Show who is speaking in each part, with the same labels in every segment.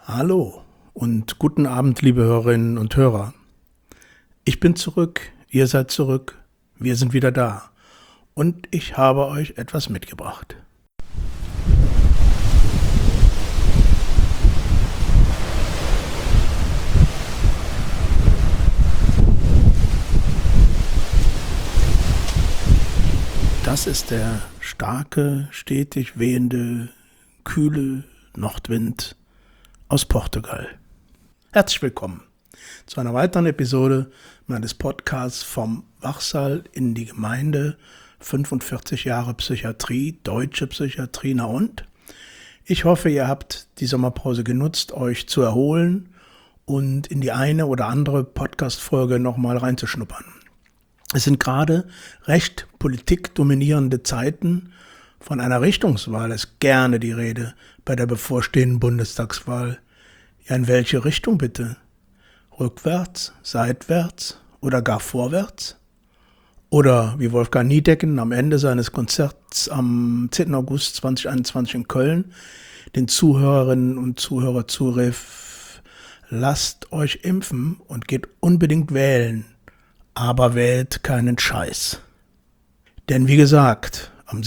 Speaker 1: Hallo und guten Abend, liebe Hörerinnen und Hörer. Ich bin zurück, ihr seid zurück, wir sind wieder da und ich habe euch etwas mitgebracht. Das ist der starke, stetig wehende, kühle Nordwind aus Portugal. Herzlich willkommen zu einer weiteren Episode meines Podcasts vom Wachsaal in die Gemeinde, 45 Jahre Psychiatrie, deutsche Psychiatrie, na und? Ich hoffe, ihr habt die Sommerpause genutzt, euch zu erholen und in die eine oder andere Podcast-Folge nochmal reinzuschnuppern. Es sind gerade recht politikdominierende Zeiten. Von einer Richtungswahl ist gerne die Rede bei der bevorstehenden Bundestagswahl. Ja, in welche Richtung bitte? Rückwärts, seitwärts oder gar vorwärts? Oder wie Wolfgang Niedecken am Ende seines Konzerts am 10. August 2021 in Köln den Zuhörerinnen und Zuhörern zurief: Lasst euch impfen und geht unbedingt wählen, aber wählt keinen Scheiß. Denn wie gesagt, am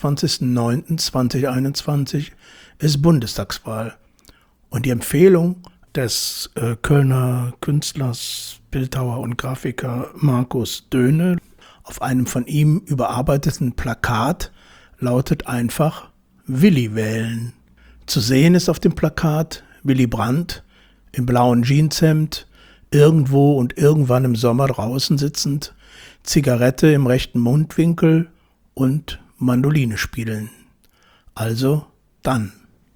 Speaker 1: 26.09.2021 ist Bundestagswahl. Und die Empfehlung des Kölner Künstlers, Bildhauer und Grafiker Markus Döhne auf einem von ihm überarbeiteten Plakat lautet einfach: Willi wählen. Zu sehen ist auf dem Plakat Willy Brandt im blauen Jeanshemd, irgendwo und irgendwann im Sommer draußen sitzend, Zigarette im rechten Mundwinkel und Mandoline spielen. Also dann.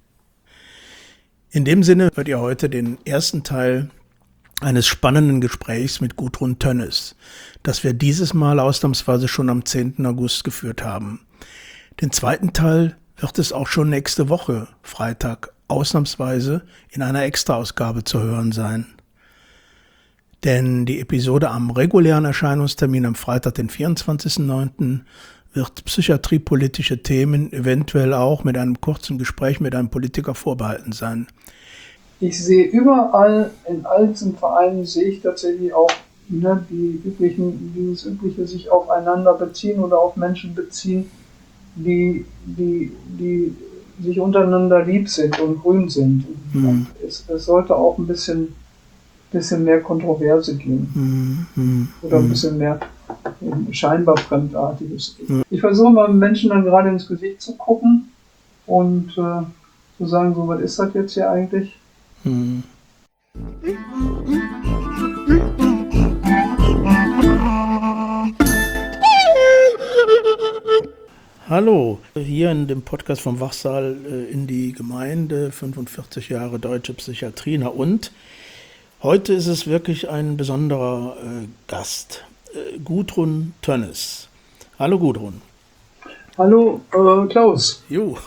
Speaker 1: In dem Sinne hört ihr heute den ersten Teil eines spannenden Gesprächs mit Gudrun Tönnes, das wir dieses Mal ausnahmsweise schon am 10. August geführt haben. Den zweiten Teil wird es auch schon nächste Woche, Freitag, ausnahmsweise in einer Extraausgabe zu hören sein. Denn die Episode am regulären Erscheinungstermin am Freitag, den 24.09., wird psychiatriepolitische Themen eventuell auch mit einem kurzen Gespräch mit einem Politiker vorbehalten sein.
Speaker 2: Ich sehe überall, in all diesen Vereinen sehe ich tatsächlich auch dieses übliche sich aufeinander beziehen oder auf Menschen beziehen, die sich untereinander lieb sind und grün sind. Es sollte auch ein bisschen mehr Kontroverse geben. Oder ein bisschen mehr scheinbar Fremdartiges. Ich versuche mal Menschen dann gerade ins Gesicht zu gucken und zu sagen, so, was ist das jetzt hier eigentlich?
Speaker 1: Hallo, hier in dem Podcast vom Wachsaal in die Gemeinde, 45 Jahre deutsche Psychiatrie, na und? Heute ist es wirklich ein besonderer Gast, Gudrun Tönnes. Hallo Gudrun.
Speaker 2: Hallo Klaus.
Speaker 1: Jo.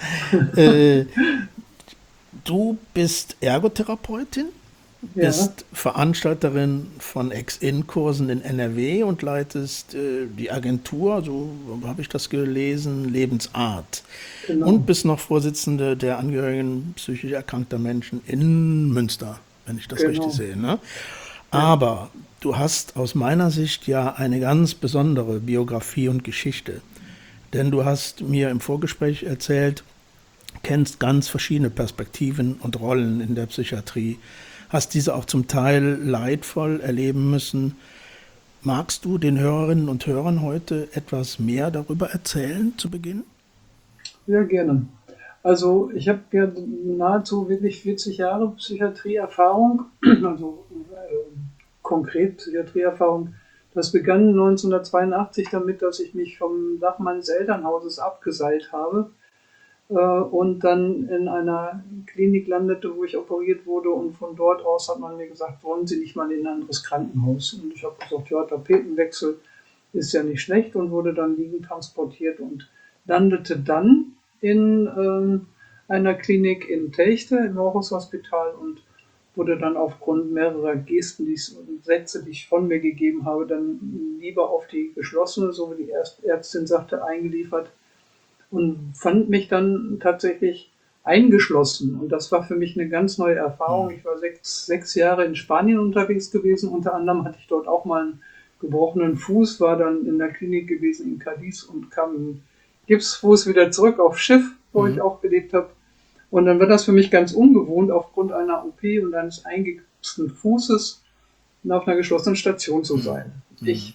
Speaker 1: Du bist Ergotherapeutin, bist Veranstalterin von Ex-In-Kursen in NRW und leitest die Agentur, so habe ich das gelesen, Lebensart. Genau. Und bist noch Vorsitzende der Angehörigen psychisch erkrankter Menschen in Münster, wenn ich das richtig sehe. Ne? Aber du hast aus meiner Sicht ja eine ganz besondere Biografie und Geschichte. Denn du hast mir im Vorgespräch erzählt, kennst ganz verschiedene Perspektiven und Rollen in der Psychiatrie, hast diese auch zum Teil leidvoll erleben müssen. Magst du den Hörerinnen und Hörern heute etwas mehr darüber erzählen zu Beginn?
Speaker 2: Ja, gerne. Also ich habe ja nahezu wirklich 40 Jahre Psychiatrieerfahrung, also konkret Psychiatrieerfahrung. Das begann 1982 damit, dass ich mich vom Dach meines Elternhauses abgeseilt habe und dann in einer Klinik landete, wo ich operiert wurde, und von dort aus hat man mir gesagt, wollen Sie nicht mal in ein anderes Krankenhaus? Und ich habe gesagt, ja, Tapetenwechsel ist ja nicht schlecht, und wurde dann liegend transportiert und landete dann in einer Klinik in Telchte im Hochhaushospital und wurde dann aufgrund mehrerer Gesten und Sätze, die ich von mir gegeben habe, dann lieber auf die geschlossene, so wie die Ärztin sagte, eingeliefert und fand mich dann tatsächlich eingeschlossen. Und das war für mich eine ganz neue Erfahrung. Ich war sechs Jahre in Spanien unterwegs gewesen. Unter anderem hatte ich dort auch mal einen gebrochenen Fuß, war dann in der Klinik gewesen in Cadiz und kam im Gipsfuß wieder zurück aufs Schiff, wo ich auch gelebt habe. Und dann war das für mich ganz ungewohnt, aufgrund einer OP und eines eingegipsten Fußes auf einer geschlossenen Station zu sein. Ich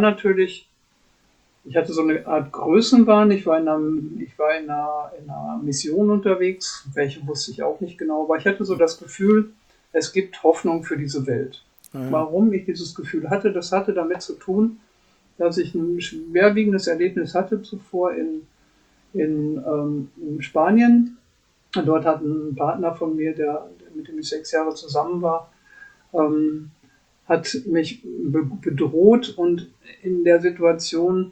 Speaker 2: hatte so eine Art Größenwahn. Ich war in einer Mission unterwegs, welche wusste ich auch nicht genau, aber ich hatte so das Gefühl, es gibt Hoffnung für diese Welt. Ja. Warum ich dieses Gefühl hatte, das hatte damit zu tun, dass ich ein schwerwiegendes Erlebnis hatte zuvor in Spanien. Und dort hat ein Partner von mir, mit dem ich 6 Jahre zusammen war, hat mich bedroht, und in der Situation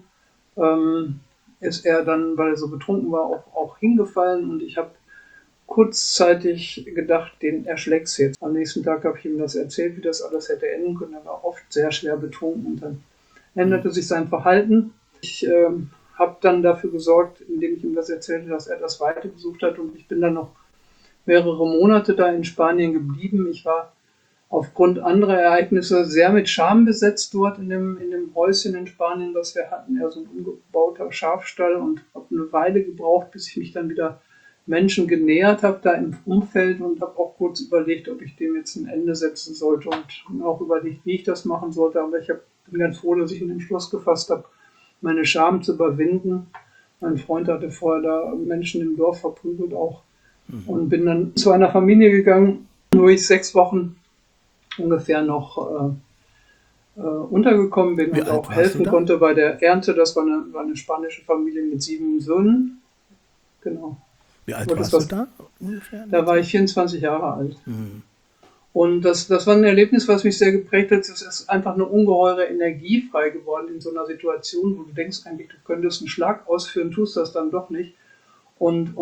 Speaker 2: ist er dann, weil er so betrunken war, auch hingefallen, und ich habe kurzzeitig gedacht, den erschlägt's jetzt. Am nächsten Tag habe ich ihm das erzählt, wie das alles hätte enden können. Er war oft sehr schwer betrunken, und dann änderte sich sein Verhalten. Ich habe dann dafür gesorgt, indem ich ihm das erzählte, dass er das Weite besucht hat, und ich bin dann noch mehrere Monate da in Spanien geblieben. Ich war aufgrund anderer Ereignisse sehr mit Scham besetzt dort in dem Häuschen in Spanien, das wir hatten, so ein umgebauter Schafstall, und habe eine Weile gebraucht, bis ich mich dann wieder Menschen genähert habe da im Umfeld, und habe auch kurz überlegt, ob ich dem jetzt ein Ende setzen sollte, und auch überlegt, wie ich das machen sollte. Aber ich bin ganz froh, dass ich einen Entschluss gefasst habe, meine Scham zu überwinden. Mein Freund hatte vorher da Menschen im Dorf verprügelt auch, und bin dann zu einer Familie gegangen, wo ich 6 Wochen ungefähr noch untergekommen bin und auch helfen konnte bei der Ernte. Das war eine spanische Familie mit 7 Söhnen. Genau.
Speaker 1: Wie alt warst du da ungefähr?
Speaker 2: Da war ich 24 Jahre alt. Und das war ein Erlebnis, was mich sehr geprägt hat. Es ist einfach eine ungeheure Energie frei geworden in so einer Situation, wo du denkst eigentlich, du könntest einen Schlag ausführen, tust das dann doch nicht. Und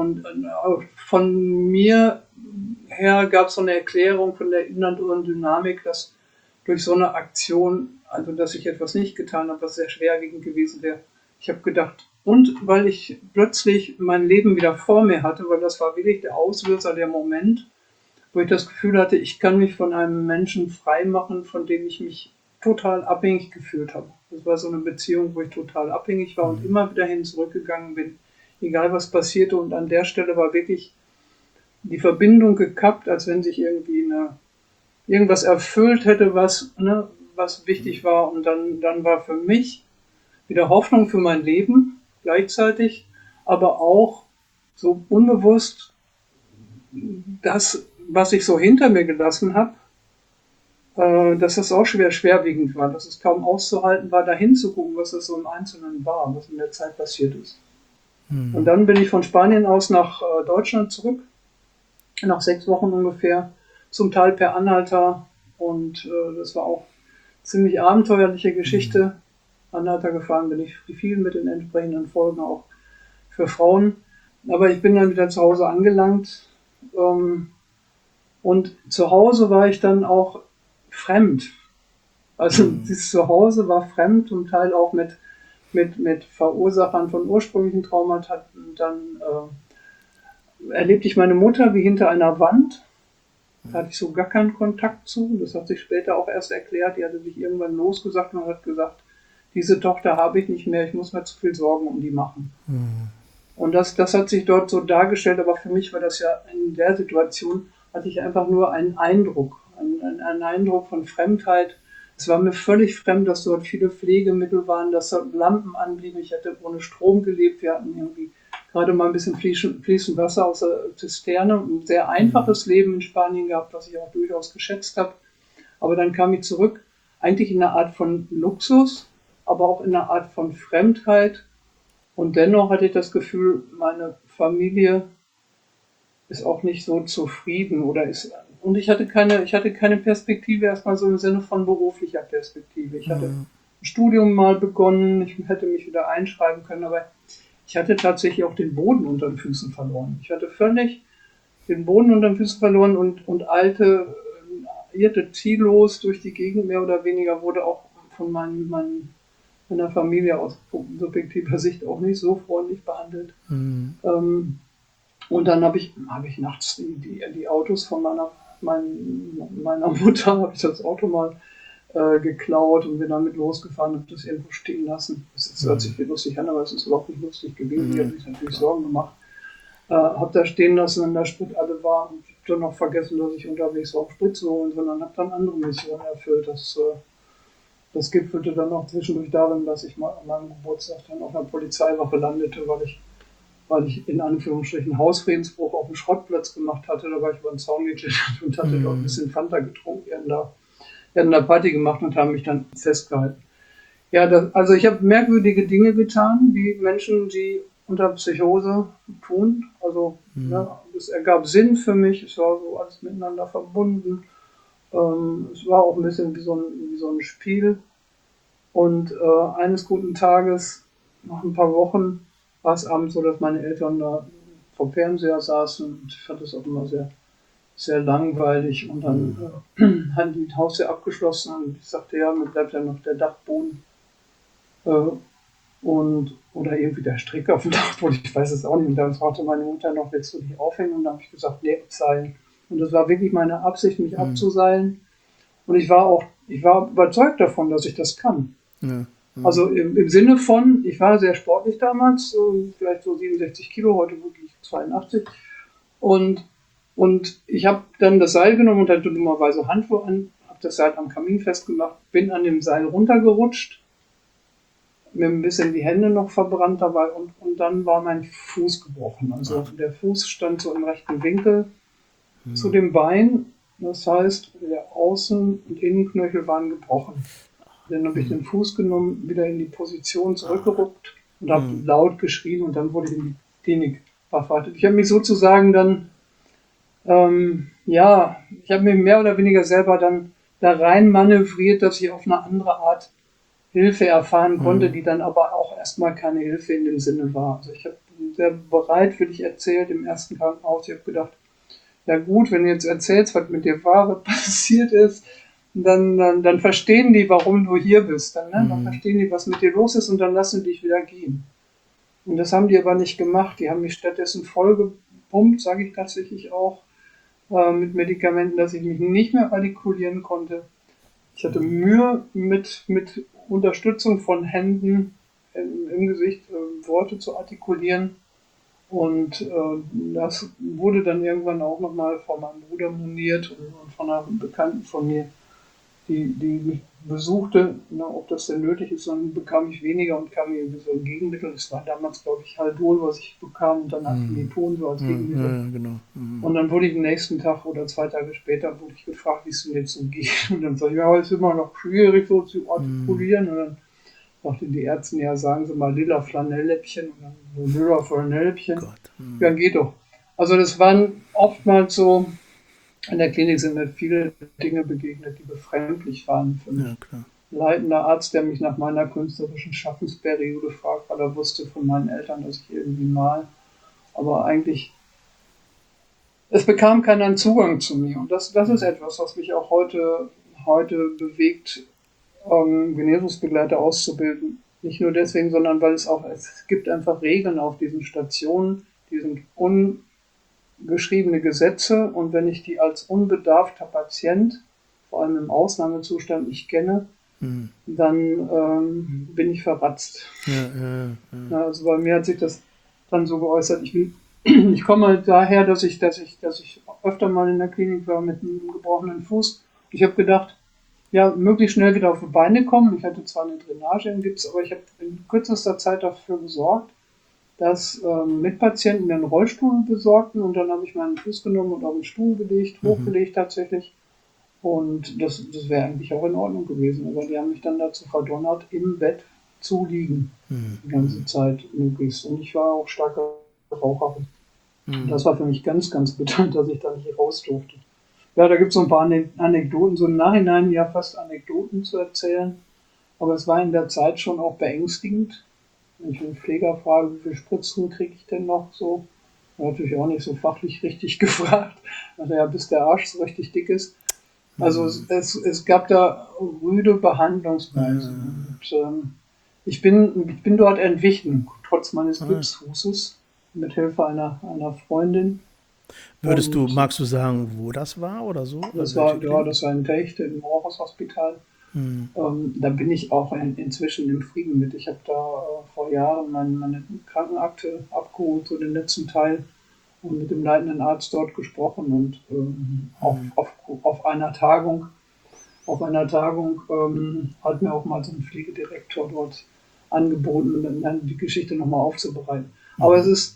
Speaker 2: von mir her gab es so eine Erklärung von der inneren Dynamik, dass durch so eine Aktion, also dass ich etwas nicht getan habe, was sehr schwerwiegend gewesen wäre. Ich habe gedacht, und weil ich plötzlich mein Leben wieder vor mir hatte, weil das war wirklich der Auslöser, der Moment, wo ich das Gefühl hatte, ich kann mich von einem Menschen frei machen, von dem ich mich total abhängig gefühlt habe. Das war so eine Beziehung, wo ich total abhängig war und immer wieder hin zurückgegangen bin, egal was passierte. Und an der Stelle war wirklich die Verbindung gekappt, als wenn sich irgendwie irgendwas erfüllt hätte, was wichtig war. Und dann war für mich wieder Hoffnung für mein Leben gleichzeitig, aber auch so unbewusst das, was ich so hinter mir gelassen habe, dass das auch schwerwiegend war, dass es kaum auszuhalten war, da hinzugucken, was das so im Einzelnen war, was in der Zeit passiert ist. Und dann bin ich von Spanien aus nach Deutschland zurück, nach 6 Wochen ungefähr, zum Teil per Anhalter, und das war auch ziemlich abenteuerliche Geschichte. Anhalter gefahren bin ich viel mit den entsprechenden Folgen auch für Frauen. Aber ich bin dann wieder zu Hause angelangt, und zu Hause war ich dann auch fremd. Also dieses Zuhause war fremd, zum Teil auch mit Verursachern von ursprünglichen Traumata. Und dann erlebte ich meine Mutter wie hinter einer Wand. Da hatte ich so gar keinen Kontakt zu. Das hat sich später auch erst erklärt. Die hatte sich irgendwann losgesagt und hat gesagt, diese Tochter habe ich nicht mehr, ich muss mir zu viel Sorgen um die machen. Und das hat sich dort so dargestellt, aber für mich war das ja in der Situation, hatte ich einfach nur einen Eindruck, einen Eindruck von Fremdheit. Es war mir völlig fremd, dass dort viele Pflegemittel waren, dass dort Lampen anblieben. Ich hätte ohne Strom gelebt. Wir hatten irgendwie gerade mal ein bisschen fließend Wasser aus der Zisterne. Ein sehr einfaches Leben in Spanien gehabt, was ich auch durchaus geschätzt habe. Aber dann kam ich zurück, eigentlich in einer Art von Luxus, aber auch in einer Art von Fremdheit. Und dennoch hatte ich das Gefühl, meine Familie ist auch nicht so zufrieden und ich hatte keine Perspektive, erstmal so im Sinne von beruflicher Perspektive. Ich hatte ein Studium mal begonnen, ich hätte mich wieder einschreiben können, aber ich hatte tatsächlich auch den Boden unter den Füßen verloren. Ich hatte völlig den Boden unter den Füßen verloren und irrte ziellos durch die Gegend, mehr oder weniger, wurde auch von meiner Familie aus subjektiver Sicht auch nicht so freundlich behandelt. Und dann hab ich nachts die Autos von meiner Mutter, habe ich das Auto mal geklaut und bin damit losgefahren, habe das irgendwo stehen lassen. Das hört sich lustig an, aber es ist überhaupt nicht lustig gewesen. Ich habe mich natürlich Sorgen gemacht. Habe da stehen lassen, wenn der Sprit alle war und dann noch vergessen, dass ich unterwegs war, Sprit zu holen, sondern habe dann andere Missionen erfüllt. Das gipfelte dann noch zwischendurch darin, dass ich mal an meinem Geburtstag dann auf einer Polizeiwache landete, weil ich in Anführungsstrichen Hausfriedensbruch auf dem Schrottplatz gemacht hatte. Da war ich über den Zaun geklettert und hatte dort ein bisschen Fanta getrunken. Die hatten da Party gemacht und haben mich dann festgehalten. Ja, also ich habe merkwürdige Dinge getan, wie Menschen, die unter Psychose tun. Also es ergab Sinn für mich, es war so alles miteinander verbunden. Es war auch ein bisschen wie so ein Spiel. Und eines guten Tages, nach ein paar Wochen, war es abends so, dass meine Eltern da vom Fernseher saßen und ich fand das auch immer sehr, sehr langweilig. Und dann haben die Haustür abgeschlossen und ich sagte, ja, mir bleibt ja noch der Dachboden oder irgendwie der Strick auf dem Dachboden, ich weiß es auch nicht. Und dann fragte meine Mutter noch, willst du dich aufhängen? Und dann habe ich gesagt, nee, abseilen. Und das war wirklich meine Absicht, mich abzuseilen. Und ich war überzeugt davon, dass ich das kann.
Speaker 1: Ja.
Speaker 2: Also im Sinne von, ich war sehr sportlich damals, vielleicht so 67 Kilo, heute wirklich 82. Und ich habe dann das Seil genommen und hatte dummerweise Handschuhe an, habe das Seil am Kamin festgemacht, bin an dem Seil runtergerutscht, mir ein bisschen die Hände noch verbrannt dabei und dann war mein Fuß gebrochen. Also der Fuß stand so im rechten Winkel zu dem Bein. Das heißt, der Außen- und Innenknöchel waren gebrochen. Dann habe ich den Fuß genommen, wieder in die Position zurückgerückt und habe laut geschrien und dann wurde ich in die Klinik verfrachtet. Ich habe mich sozusagen dann, ich habe mich mehr oder weniger selber dann da rein manövriert, dass ich auf eine andere Art Hilfe erfahren konnte, die dann aber auch erstmal keine Hilfe in dem Sinne war. Also ich habe sehr bereitwillig erzählt im ersten Krankenhaus. Ich habe gedacht, ja gut, wenn du jetzt erzählst, was mit dir war, was passiert ist, dann verstehen die, warum du hier bist. Dann verstehen die, was mit dir los ist und dann lassen die dich wieder gehen. Und das haben die aber nicht gemacht. Die haben mich stattdessen vollgepumpt, sage ich tatsächlich auch, mit Medikamenten, dass ich mich nicht mehr artikulieren konnte. Ich hatte Mühe mit Unterstützung von Händen im Gesicht Worte zu artikulieren. Und das wurde dann irgendwann auch nochmal von meinem Bruder moniert und von einer Bekannten von mir, die mich besuchte, ob das denn nötig ist. Dann bekam ich weniger und kam mir so ein Gegenmittel. Das war damals, glaube ich, Haldol, was ich bekam, und dann Acetylton so als Gegenmittel.
Speaker 1: Ja, genau.
Speaker 2: Und dann wurde ich am nächsten Tag oder 2 Tage später wurde ich gefragt, wie es denn jetzt so geht. Und dann sage ich, ja, es ist immer noch schwierig so zu artikulieren. Und dann sagte die Ärztin, ja, sagen Sie mal lila Flanellläppchen und dann so lila Flanellläppchen. Ja, geht doch. Also das waren oftmals so, in der Klinik sind mir viele Dinge begegnet, die befremdlich waren für mich.
Speaker 1: Ja, klar.
Speaker 2: Leitender Arzt, der mich nach meiner künstlerischen Schaffensperiode fragt, weil er wusste von meinen Eltern, dass ich irgendwie mal, aber eigentlich, es bekam keinen Zugang zu mir. Und das ist etwas, was mich auch heute bewegt, Genesungsbegleiter auszubilden. Nicht nur deswegen, sondern weil es gibt einfach Regeln auf diesen Stationen, die sind ungeschriebene Gesetze, und wenn ich die als unbedarfter Patient, vor allem im Ausnahmezustand, nicht kenne, dann bin ich verratzt. Ja, also bei mir hat sich das dann so geäußert, ich komme halt daher, dass ich öfter mal in der Klinik war mit einem gebrochenen Fuß. Ich habe gedacht, ja, möglichst schnell wieder auf die Beine kommen. Ich hatte zwar eine Drainage im Gips, aber ich habe in kürzester Zeit dafür gesorgt, dass Mitpatienten mir einen Rollstuhl besorgten, und dann habe ich meinen Fuß genommen und auf den Stuhl gelegt, hochgelegt tatsächlich. Und das wäre eigentlich auch in Ordnung gewesen, aber die haben mich dann dazu verdonnert, im Bett zu liegen, die ganze Zeit möglichst. Und ich war auch starke Raucherin. Das war für mich ganz, ganz bitter, dass ich da nicht raus durfte. Ja, da gibt es so ein paar Anekdoten, so im Nachhinein ja fast Anekdoten zu erzählen. Aber es war in der Zeit schon auch beängstigend. Wenn ich einen Pfleger frage, wie viele Spritzen kriege ich denn noch so? War natürlich auch nicht so fachlich richtig gefragt. Also ja, bis der Arsch so richtig dick ist. Also es gab da rüde Behandlungsweisen. Und ich bin dort entwichen, trotz meines Gipsfußes. mit Hilfe einer Freundin. Und
Speaker 1: Magst du sagen, wo das war oder so? Also
Speaker 2: das
Speaker 1: welche
Speaker 2: war, ja,
Speaker 1: Klinik?
Speaker 2: das war in Techte im Rohrhaus-Hospital.
Speaker 1: Hm.
Speaker 2: Da bin ich auch inzwischen im Frieden mit. Ich habe da vor Jahren meine Krankenakte abgeholt, so den letzten Teil, und mit dem leitenden Arzt dort gesprochen und auf einer Tagung, hat mir auch mal so ein Pflegedirektor dort angeboten, dann die Geschichte nochmal aufzubereiten. Aber es ist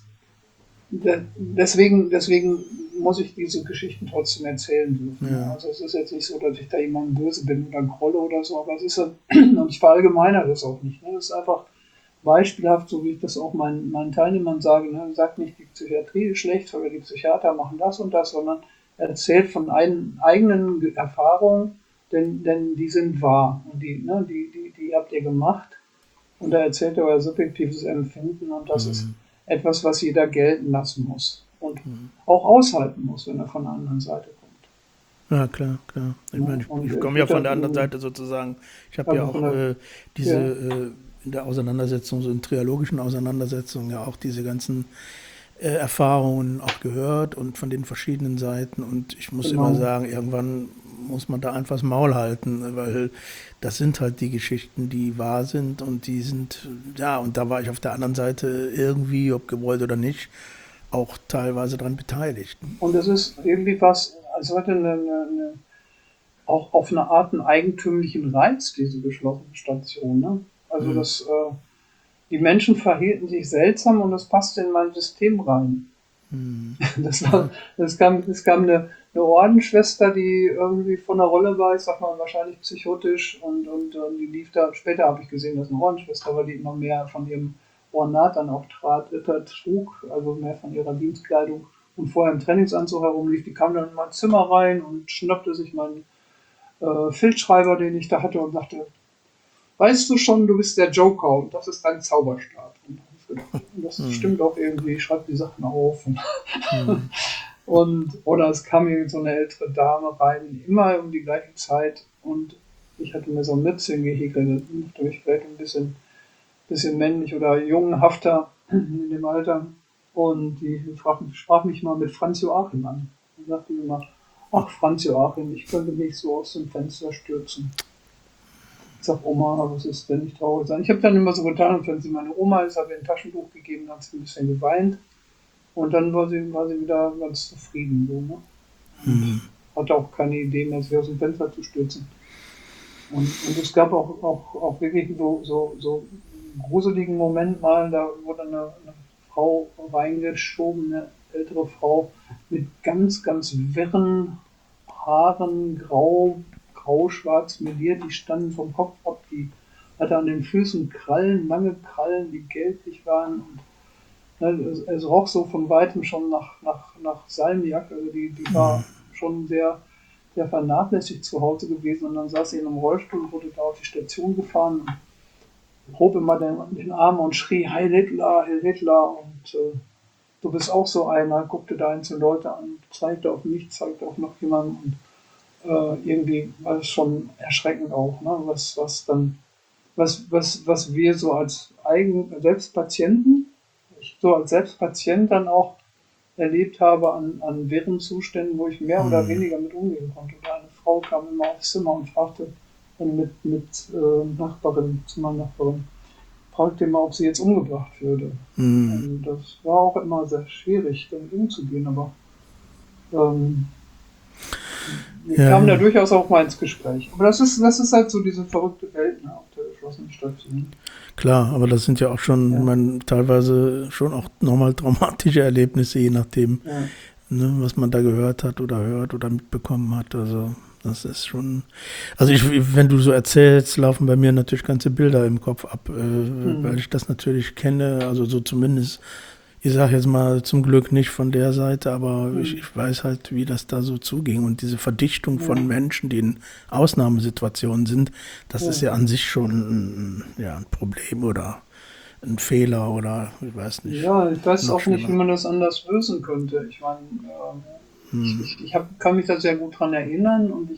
Speaker 2: deswegen muss ich diese Geschichten trotzdem erzählen dürfen.
Speaker 1: Ja.
Speaker 2: Also es ist jetzt nicht so, dass ich da jemandem böse bin oder grolle oder so, aber es ist und ich verallgemeine das auch nicht. Ne? Das ist einfach beispielhaft, so wie ich das auch meinen Teilnehmern sage. Ne? Sagt nicht, die Psychiatrie ist schlecht oder die Psychiater machen das und das, sondern erzählt von eigenen Erfahrungen, denn die sind wahr und die habt ihr gemacht. Und da erzählt er euer subjektives Empfinden und das ist
Speaker 1: Hm.
Speaker 2: etwas, was jeder gelten lassen muss und auch aushalten muss, wenn er von der anderen Seite
Speaker 1: Ja, klar, klar. Ich
Speaker 2: kommt. Ne?
Speaker 1: meine,
Speaker 2: Und
Speaker 1: ich
Speaker 2: ich
Speaker 1: komme ja
Speaker 2: würde
Speaker 1: von
Speaker 2: das
Speaker 1: der anderen
Speaker 2: irgendwie,
Speaker 1: Seite sozusagen. Ich habe ja
Speaker 2: also von
Speaker 1: auch
Speaker 2: der,
Speaker 1: diese
Speaker 2: ja,
Speaker 1: in der Auseinandersetzung, so in triologischen Auseinandersetzungen, ja auch diese ganzen Erfahrungen auch gehört und von den verschiedenen Seiten. Und ich muss immer
Speaker 2: genau.
Speaker 1: sagen, irgendwann muss man da einfach das Maul halten, weil das sind halt die Geschichten, die wahr sind und die sind, ja, und da war ich auf der anderen Seite irgendwie, ob gewollt oder nicht, auch teilweise daran beteiligt.
Speaker 2: Und es ist irgendwie was, als hätte auch auf eine Art einen eigentümlichen Reiz, diese geschlossene Station. Ne? Also
Speaker 1: Hm.
Speaker 2: die Menschen verhielten sich seltsam und das passte in mein System rein.
Speaker 1: Hm.
Speaker 2: Das war,
Speaker 1: Ja.
Speaker 2: es kam eine Ordensschwester, die irgendwie von der Rolle war, ich sag mal wahrscheinlich psychotisch und die lief da, später habe ich gesehen, dass eine Ordensschwester war, die immer mehr von ihrem Ornat dann auch trug, also mehr von ihrer Dienstkleidung und vorher im Trainingsanzug herumlief, die kam dann in mein Zimmer rein und schnappte sich meinen Filzschreiber, den ich da hatte und sagte, weißt du schon, du bist der Joker und das ist dein Zauberstab. Und das
Speaker 1: Hm.
Speaker 2: stimmt auch irgendwie, ich schreibe die Sachen auf.
Speaker 1: Hm.
Speaker 2: Oder es kam irgendwie so eine ältere Dame rein, immer um die gleiche Zeit. Und ich hatte mir so ein Mützchen gehäkelt, durch vielleicht ein bisschen männlich oder jungenhafter in dem Alter. Und die sprach mich mal mit Franz Joachim an. Und sagte mir mal, ach Franz Joachim, ich könnte mich so aus dem Fenster stürzen. Ich sag, Oma, was ist denn nicht traurig sein? Ich habe dann immer so getan, als wenn sie meine Oma ist, habe ihr ein Taschentuch gegeben, hat sie ein bisschen geweint. Und dann war sie wieder ganz zufrieden. So, ne? Und
Speaker 1: Hm.
Speaker 2: hatte auch keine Idee mehr, sich aus dem Fenster zu stürzen. Und es gab auch wirklich so einen gruseligen Moment mal, da wurde eine Frau reingeschoben, eine ältere Frau mit ganz wirren Haaren, grau-schwarz meliert, die standen vom Kopf ab, die hatte an den Füßen Krallen, lange Krallen, die gelblich waren. Und ne, es roch so von weitem schon nach Salmiak, also die war schon sehr vernachlässigt zu Hause gewesen und dann saß sie in einem Rollstuhl und wurde da auf die Station gefahren und hob immer den Arm und schrie Heil Hitler, Heil Hitler und du bist auch so einer, guckte da einzelne Leute an, zeigte auf mich, zeigte auf noch jemanden und irgendwie war es schon erschreckend auch, ne? Was wir so als Selbstpatienten, ich so als Selbstpatient dann auch erlebt habe an wirren Zuständen, wo ich mehr oder
Speaker 1: Hm.
Speaker 2: weniger mit umgehen konnte. Oder eine Frau kam immer aufs Zimmer und fragte dann mit Zimmernachbarin, fragte immer, ob sie jetzt umgebracht würde.
Speaker 1: Hm.
Speaker 2: Und das war auch immer sehr schwierig, damit umzugehen, aber ähm, wir
Speaker 1: Ja,
Speaker 2: kamen da
Speaker 1: ja.
Speaker 2: durchaus auch mal ins Gespräch. Aber das ist halt so diese verrückte Welt, ne, auf der geschlossenen Station.
Speaker 1: Klar, aber das sind ja auch schon,
Speaker 2: Ja,
Speaker 1: man, teilweise schon auch nochmal traumatische Erlebnisse, je nachdem,
Speaker 2: ja.
Speaker 1: ne, was man da gehört hat oder hört oder mitbekommen hat. Also das ist schon. Also wenn du so erzählst, laufen bei mir natürlich ganze Bilder im Kopf ab, weil
Speaker 2: Hm.
Speaker 1: ich das natürlich kenne. Also so zumindest, ich sage jetzt mal zum Glück nicht von der Seite, aber
Speaker 2: Hm.
Speaker 1: ich weiß halt, wie das da so zuging. Und diese Verdichtung
Speaker 2: Ja,
Speaker 1: von Menschen, die in Ausnahmesituationen sind, das ist
Speaker 2: ja.
Speaker 1: ja an sich schon ja, ein Problem oder ein Fehler oder ich weiß nicht,
Speaker 2: Ja, ich weiß
Speaker 1: noch
Speaker 2: auch nicht, wie
Speaker 1: schlimmer.
Speaker 2: man das anders lösen könnte. Ich meine,
Speaker 1: Hm.
Speaker 2: kann mich da sehr gut dran erinnern und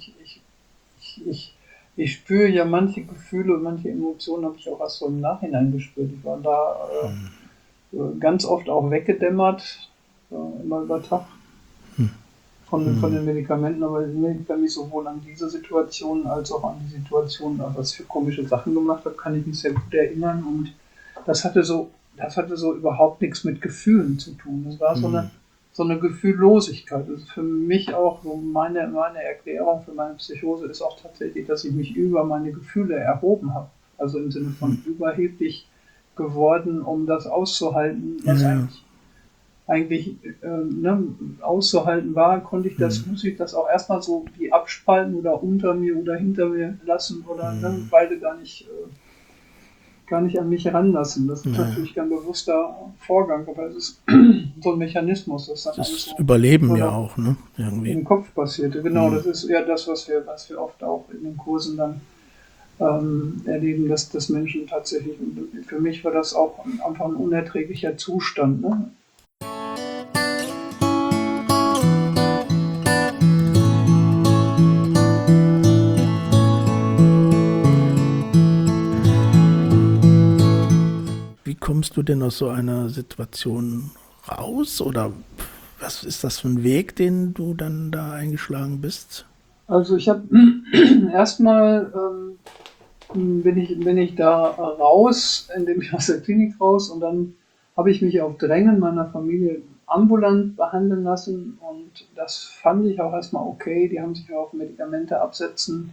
Speaker 2: ich spüre ja manche Gefühle und manche Emotionen habe ich auch erst so im Nachhinein gespürt. Ich war da ganz oft auch weggedämmert, immer über Tag von den Medikamenten, aber ich kann mich sowohl an diese Situation als auch an die Situation, was für komische Sachen gemacht habe, kann ich mich sehr gut erinnern. Und das hatte so überhaupt nichts mit Gefühlen zu tun. Das war so eine Gefühllosigkeit. Das ist für mich auch so meine Erklärung für meine Psychose ist auch tatsächlich, dass ich mich über meine Gefühle erhoben habe. Also im Sinne von überheblich geworden, um das auszuhalten, was eigentlich auszuhalten war, musste ich das auch erstmal so wie abspalten oder unter mir oder hinter mir lassen oder beide gar nicht an mich heranlassen. Das ist natürlich kein bewusster Vorgang, aber es ist so ein Mechanismus, das dann
Speaker 1: Das
Speaker 2: alles so
Speaker 1: Überleben ja auch, ne? Irgendwie.
Speaker 2: im Kopf passierte. Genau, das ist ja das, was wir oft auch in den Kursen dann erleben, dass Menschen tatsächlich, für mich war das auch einfach ein unerträglicher Zustand. Ne?
Speaker 1: Wie kommst du denn aus so einer Situation raus? Oder was ist das für ein Weg, den du dann da eingeschlagen bist?
Speaker 2: Also ich habe erstmal bin ich da raus, indem ich aus der Klinik raus und dann habe ich mich auf Drängen meiner Familie ambulant behandeln lassen und das fand ich auch erstmal okay. Die haben sich auf Medikamente absetzen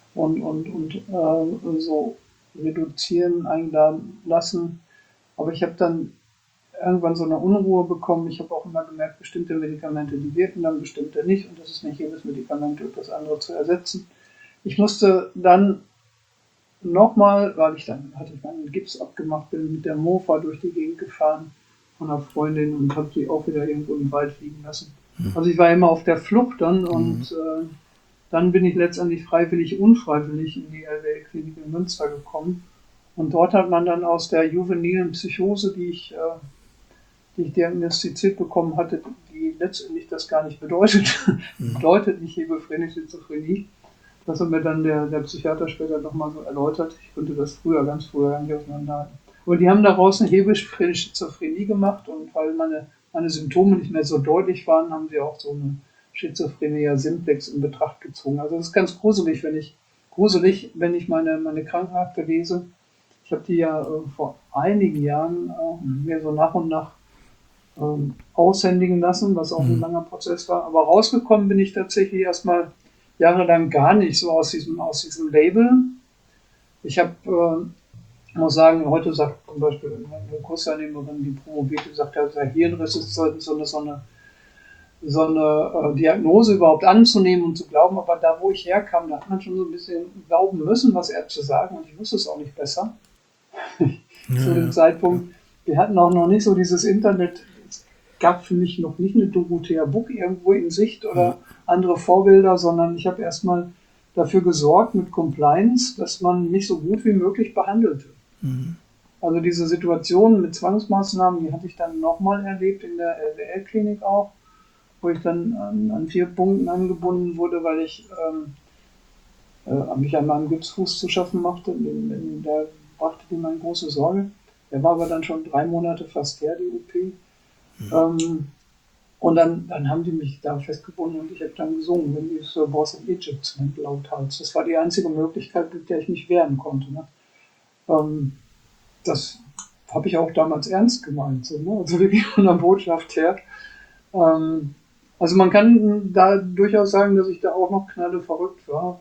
Speaker 2: und so reduzieren eingeladen lassen. Aber ich habe dann irgendwann so eine Unruhe bekommen. Ich habe auch immer gemerkt, bestimmte Medikamente, die wirken dann, bestimmte nicht und das ist nicht jedes Medikament durch das andere zu ersetzen. Ich musste dann nochmal, weil hatte ich meinen Gips abgemacht, bin mit der Mofa durch die Gegend gefahren von einer Freundin und habe sie auch wieder irgendwo im Wald liegen lassen. Also ich war immer auf der Flucht dann und dann bin ich letztendlich freiwillig, unfreiwillig in die LWL-Klinik in Münster gekommen. Und dort hat man dann aus der juvenilen Psychose, die ich diagnostiziert bekommen hatte, die letztendlich das gar nicht bedeutet nicht hebephrene Schizophrenie. Das hat mir dann der Psychiater später nochmal so erläutert. Ich konnte das ganz früher gar nicht auseinanderhalten. Und die haben daraus eine hebephrene Schizophrenie gemacht und weil meine Symptome nicht mehr so deutlich waren, haben sie auch so eine Schizophrenia simplex in Betracht gezogen. Also das ist ganz gruselig, wenn ich meine Krankenakte lese. Ich habe die ja vor einigen Jahren mir so nach und nach aushändigen lassen, was auch ein langer Prozess war. Aber rausgekommen bin ich tatsächlich erstmal jahrelang gar nicht so aus diesem Label. Ich muss sagen, heute sagt zum Beispiel eine Kursteilnehmerin, die promoviert, die sagt, der Hirnriss ist so eine Diagnose überhaupt anzunehmen und zu glauben, aber da, wo ich herkam, da hat man schon so ein bisschen glauben müssen, was Ärzte sagen und ich wusste es auch nicht besser. Zu dem Zeitpunkt, wir hatten auch noch nicht so dieses Internet, es gab für mich noch nicht eine Dorothea Buck irgendwo in Sicht oder andere Vorbilder, sondern ich habe erstmal dafür gesorgt mit Compliance, dass man mich so gut wie möglich behandelte. Also diese Situation mit Zwangsmaßnahmen, die hatte ich dann nochmal erlebt in der LWL-Klinik auch, wo ich dann an 4 Punkten angebunden wurde, weil ich mich an meinem Gipsfuß zu schaffen machte. Der brachte mir eine große Sorge. Der war aber dann schon 3 Monate fast her, die OP. Und dann haben die mich da festgebunden und ich habe dann gesungen, wenn die so Boss in Egypt sind, lauthals. Das war die einzige Möglichkeit, mit der ich mich wehren konnte. Ne? Das habe ich auch damals ernst gemeint, so, ne? Also wirklich von der Botschaft her. Also man kann da durchaus sagen, dass ich da auch noch knalle verrückt war.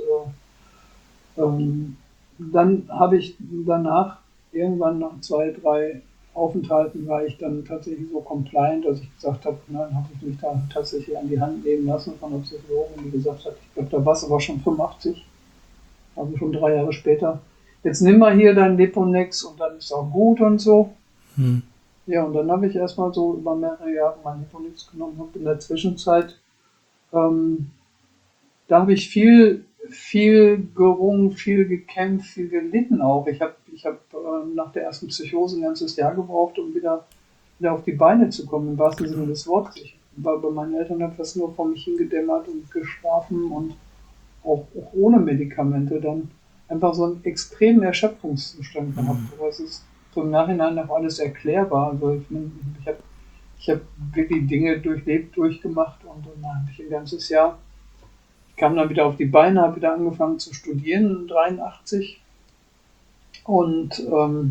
Speaker 2: Und dann habe ich danach, irgendwann nach 2, 3 Aufenthalten, war ich dann tatsächlich so compliant, dass ich gesagt habe, dann habe ich mich da tatsächlich an die Hand nehmen lassen von der Psychologin, die gesagt hat, ich glaube, da war es aber schon 85, also schon 3 Jahre später. Jetzt nimm mal hier dein Leponex und dann ist auch gut und so. Ja, und dann habe ich erstmal so über mehrere Jahre mein Leponex genommen und in der Zwischenzeit, da habe ich viel gerungen, viel gekämpft, viel gelitten auch. Ich hab nach der ersten Psychose ein ganzes Jahr gebraucht, um wieder auf die Beine zu kommen, im wahrsten Sinne des Wortes. Ich war bei meinen Eltern, habe das nur vor mich hingedämmert und geschlafen und auch ohne Medikamente dann einfach so einen extremen Erschöpfungszustand gehabt. Aber es ist so im Nachhinein auch alles erklärbar. Also ich hab wirklich Dinge durchlebt, durchgemacht und dann habe ich ein ganzes Jahr, ich kam dann wieder auf die Beine, habe wieder angefangen zu studieren, 83 und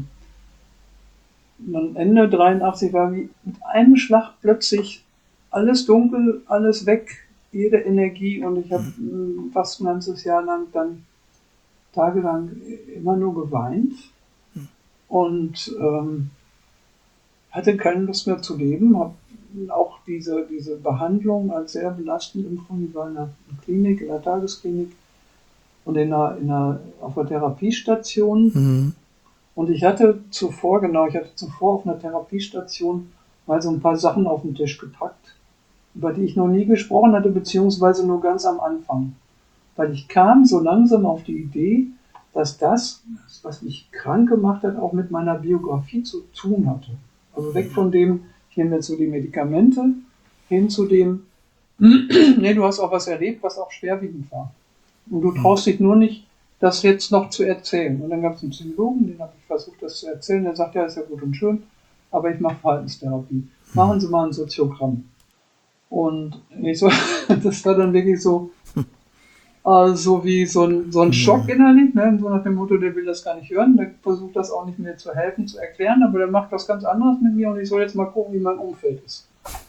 Speaker 2: dann Ende 83 war wie mit einem Schlag plötzlich alles dunkel, alles weg, jede Energie und ich habe fast ein ganzes Jahr lang dann tagelang immer nur geweint und hatte keine Lust mehr zu leben, habe auch diese Behandlung als sehr belastend empfunden. Ich war in einer Klinik, in einer Tagesklinik und auf der Therapiestation.
Speaker 1: Mhm.
Speaker 2: Und ich hatte zuvor auf einer Therapiestation mal so ein paar Sachen auf den Tisch gepackt, über die ich noch nie gesprochen hatte, beziehungsweise nur ganz am Anfang. Weil ich kam so langsam auf die Idee, dass das, was mich krank gemacht hat, auch mit meiner Biografie zu tun hatte. Also weg von dem, ich nehme jetzt so die Medikamente, hin zu dem, nee, du hast auch was erlebt, was auch schwerwiegend war. Und du traust dich nur nicht, das jetzt noch zu erzählen. Und dann gab es einen Psychologen, den habe ich versucht, das zu erzählen. Der sagt, ja, ist ja gut und schön, aber ich mache Verhaltenstherapie. Machen Sie mal ein Soziogramm. Und ich so, das war dann wirklich so, so wie so ein Schock innerlich, ne? So nach dem Motto, der will das gar nicht hören, der versucht das auch nicht mehr zu helfen, zu erklären, aber der macht was ganz anderes mit mir und ich soll jetzt mal gucken, wie mein Umfeld ist.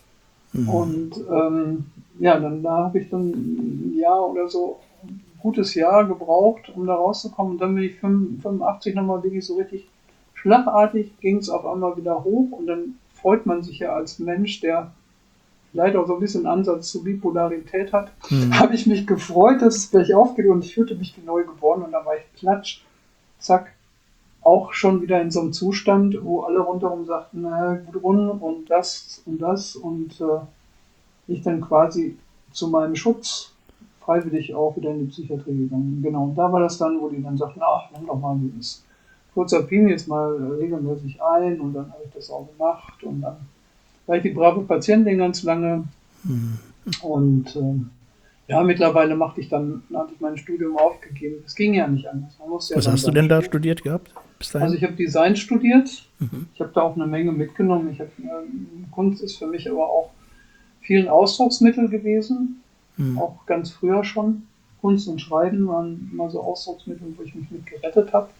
Speaker 2: Und ja, da habe ich dann ein Jahr oder so, ein gutes Jahr gebraucht, um da rauszukommen. Und dann bin ich 85 nochmal wirklich so richtig schlagartig, ging es auf einmal wieder hoch und dann freut man sich ja als Mensch, der leider auch so ein bisschen Ansatz zu Bipolarität hat, habe ich mich gefreut, dass es gleich aufgeht und ich fühlte mich wie neu geboren und da war ich klatsch, zack, auch schon wieder in so einem Zustand, wo alle rundherum sagten, na, Gudrun und das und ich dann quasi zu meinem Schutz freiwillig auch wieder in die Psychiatrie gegangen bin. Genau, und da war das dann, wo die dann sagten, ach, nimm doch mal dieses Kurzapin jetzt mal regelmäßig ein und dann habe ich das auch gemacht und dann war ich die brave Patientin ganz lange und ja, mittlerweile hatte ich mein Studium aufgegeben. Es ging ja nicht anders. Man musste ja
Speaker 1: Was
Speaker 2: dann
Speaker 1: hast du denn da studiert gehabt bis
Speaker 2: Also
Speaker 1: dahin?
Speaker 2: ich habe Design studiert. Ich habe da auch eine Menge mitgenommen. Kunst ist für mich aber auch viel ein Ausdrucksmittel gewesen, auch ganz früher schon. Kunst und Schreiben waren immer so Ausdrucksmittel, wo ich mich mit gerettet habe.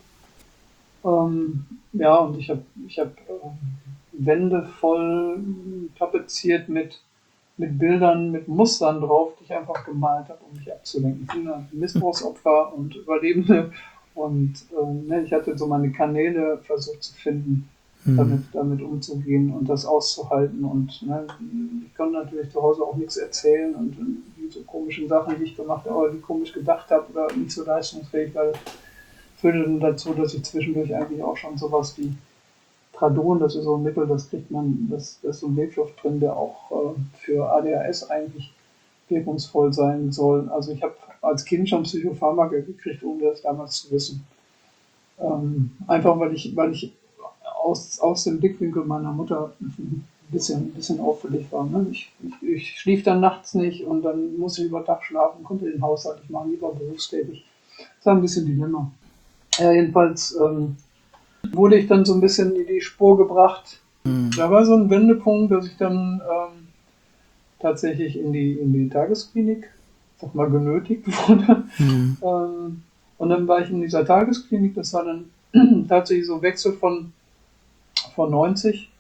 Speaker 2: Ja, und ich hab Wände voll tapeziert mit Bildern, mit Mustern drauf, die ich einfach gemalt habe, um mich abzulenken. Ich bin ein Missbrauchsopfer und Überlebende und ne, ich hatte so meine Kanäle versucht zu finden, damit umzugehen und das auszuhalten. Und ne, ich konnte natürlich zu Hause auch nichts erzählen und diese komischen Sachen, die ich gemacht habe, oder die komisch gedacht habe oder nicht so leistungsfähig, weil führte dann dazu, dass ich zwischendurch eigentlich auch schon sowas wie Tradon, das ist so ein Mittel, das kriegt man, das ist so ein Wirkstoff drin, der auch für ADHS eigentlich wirkungsvoll sein soll. Also ich habe als Kind schon Psychopharmaka gekriegt, ohne das damals zu wissen. Einfach weil ich aus dem Blickwinkel meiner Mutter ein bisschen auffällig war. Ne? Ich schlief dann nachts nicht und dann musste ich über Tag schlafen, konnte den Haushalt nicht machen, lieber berufstätig. Das war ein bisschen Dilemma. Ja, jedenfalls wurde ich dann so ein bisschen in die Spur gebracht. Da war so ein Wendepunkt, dass ich dann tatsächlich in die Tagesklinik, sag mal, genötigt wurde. Und dann war ich in dieser Tagesklinik, das war dann tatsächlich so Wechsel von 90,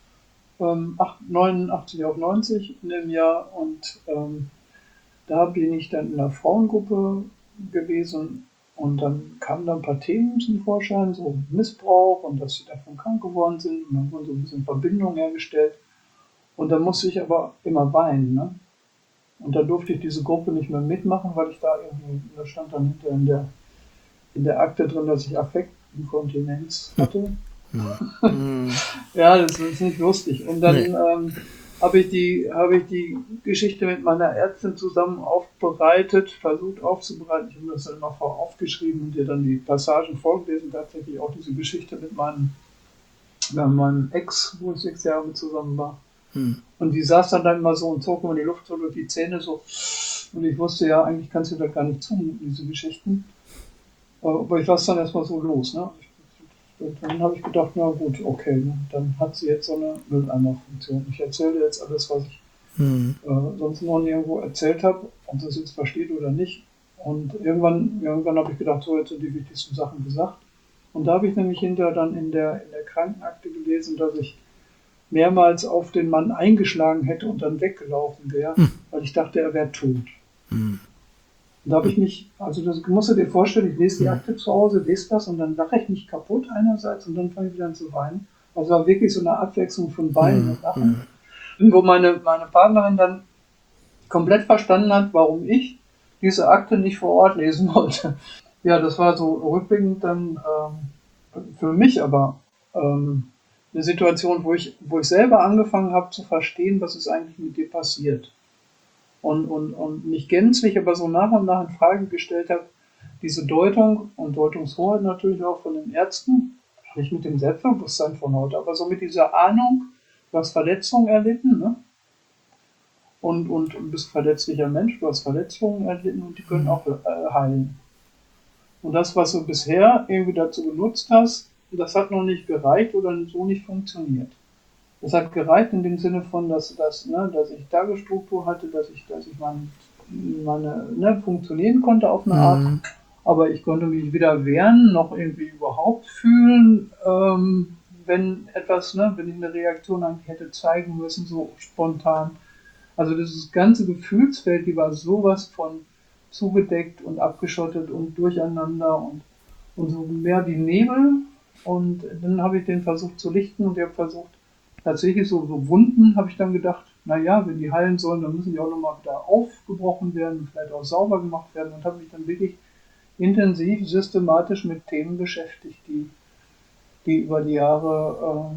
Speaker 2: 89 auf 90 in dem Jahr und da bin ich dann in einer Frauengruppe gewesen und dann kamen da ein paar Themen zum Vorschein, so Missbrauch und dass sie davon krank geworden sind und dann wurden so ein bisschen Verbindungen hergestellt und dann musste ich aber immer weinen, ne? Und dann durfte ich diese Gruppe nicht mehr mitmachen, weil ich da irgendwie, da stand dann hinter in der Akte drin, dass ich Affektinkontinenz hatte. Ja, das ist nicht lustig. Und dann habe ich die Geschichte mit meiner Ärztin zusammen versucht aufzubereiten. Ich habe das dann immer aufgeschrieben und ihr dann die Passagen vorgelesen. Tatsächlich auch diese Geschichte mit meinem Ex, wo ich 6 Jahre mit zusammen war. Und die saß dann immer so und zog immer die Luft so durch die Zähne so. Und ich wusste ja, eigentlich kannst du da gar nicht zumuten, diese Geschichten. Aber ich lasse dann erstmal so los. Ne? Und dann habe ich gedacht, na gut, okay, ne, dann hat sie jetzt so eine Mülleimerfunktion. Ich erzähle jetzt alles, was ich sonst noch nirgendwo erzählt habe, ob das jetzt versteht oder nicht. Und irgendwann habe ich gedacht, so jetzt sind die wichtigsten Sachen gesagt. Und da habe ich nämlich hinterher dann in der Krankenakte gelesen, dass ich mehrmals auf den Mann eingeschlagen hätte und dann weggelaufen wäre, weil ich dachte, er wäre tot. Und da habe ich mich, also das musst du dir vorstellen, ich lese die Akte zu Hause, lese das und dann lache ich mich kaputt einerseits und dann fange ich wieder an zu weinen. Also war wirklich so eine Abwechslung von Weinen und Lachen, wo meine Partnerin dann komplett verstanden hat, warum ich diese Akte nicht vor Ort lesen wollte. Ja, das war so rückblickend dann für mich aber eine Situation, wo ich selber angefangen habe zu verstehen, was ist eigentlich mit dir passiert. Und nicht gänzlich, aber so nach und nach in Frage gestellt habe, diese Deutung und Deutungshoheit natürlich auch von den Ärzten, nicht mit dem Selbstbewusstsein von heute, aber so mit dieser Ahnung, du hast Verletzungen erlitten, ne? Und du bist verletzlicher Mensch, du hast Verletzungen erlitten und die können auch heilen. Und das, was du bisher irgendwie dazu genutzt hast, das hat noch nicht gereicht oder so nicht funktioniert. Das hat gereicht in dem Sinne von, dass ich Tagesstruktur hatte, dass ich meine funktionieren konnte auf eine Art, aber ich konnte mich weder wehren noch irgendwie überhaupt fühlen, wenn ich eine Reaktion eigentlich hätte zeigen müssen, so spontan. Also dieses ganze Gefühlsfeld, die war sowas von zugedeckt und abgeschottet und durcheinander und so mehr wie Nebel. Und dann habe ich den versucht zu lichten und ich habe versucht, tatsächlich so Wunden, habe ich dann gedacht, naja, wenn die heilen sollen, dann müssen die auch nochmal wieder aufgebrochen werden, vielleicht auch sauber gemacht werden und habe mich dann wirklich intensiv, systematisch mit Themen beschäftigt, die über die Jahre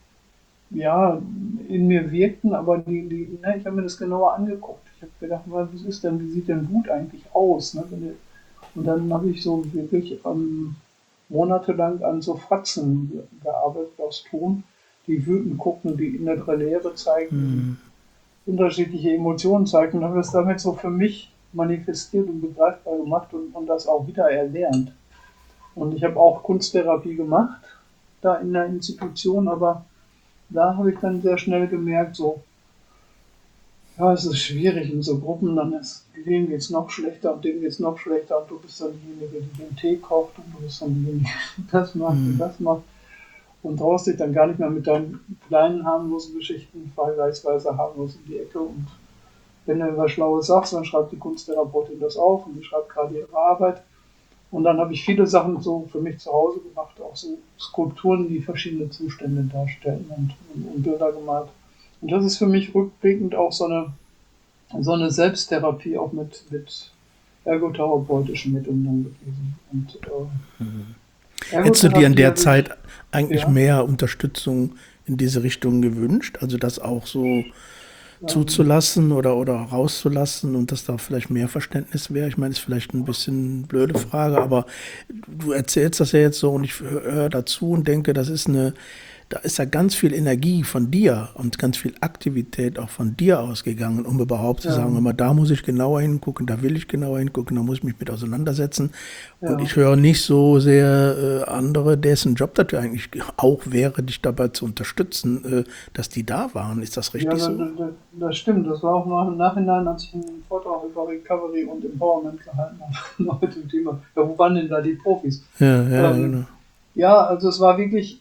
Speaker 2: in mir wirkten, aber ich habe mir das genauer angeguckt. Ich habe gedacht, wie sieht denn Wut eigentlich aus? Ne? Und dann habe ich so wirklich monatelang an so Fratzen gearbeitet aus Ton, die wütend gucken, die innere Leere zeigen, die unterschiedliche Emotionen zeigen. Und habe das damit so für mich manifestiert und begreifbar gemacht und das auch wieder erlernt. Und ich habe auch Kunsttherapie gemacht, da in der Institution, aber da habe ich dann sehr schnell gemerkt, so, ja, es ist schwierig in so Gruppen, dem geht es noch schlechter und dem geht es noch schlechter und du bist dann diejenige, die den Tee kocht und du bist dann diejenige, die das macht und das macht und traust dich dann gar nicht mehr mit deinen kleinen, harmlosen Geschichten vergleichsweise harmlos in die Ecke und wenn du was Schlaues sagst, dann schreibt die Kunsttherapeutin das auf und die schreibt gerade ihre Arbeit. Und dann habe ich viele Sachen so für mich zu Hause gemacht, auch so Skulpturen, die verschiedene Zustände darstellen und Bilder gemalt. Und das ist für mich rückblickend auch so eine Selbsttherapie auch mit ergotherapeutischen Mitteln dann gewesen. Und
Speaker 1: hättest du dir in der Zeit
Speaker 2: ja,
Speaker 1: eigentlich mehr Unterstützung in diese Richtung gewünscht? Also das auch so zuzulassen oder rauszulassen und dass da vielleicht mehr Verständnis wäre? Ich meine, ist vielleicht ein bisschen eine blöde Frage, aber du erzählst das ja jetzt so und ich höre dazu und denke, da ist ja ganz viel Energie von dir und ganz viel Aktivität auch von dir ausgegangen, um überhaupt zu sagen, immer da muss ich genauer hingucken, da will ich genauer hingucken, da muss ich mich mit auseinandersetzen. Und ich höre nicht so sehr andere, dessen Job das ja eigentlich auch wäre, dich dabei zu unterstützen, dass die da waren. Ist das richtig so?
Speaker 2: Das stimmt. Das war auch noch im Nachhinein, als ich einen Vortrag über Recovery und Empowerment gehalten habe, noch mit dem Thema, ja, wo waren denn da die Profis?
Speaker 1: Genau.
Speaker 2: Ja, also es war wirklich,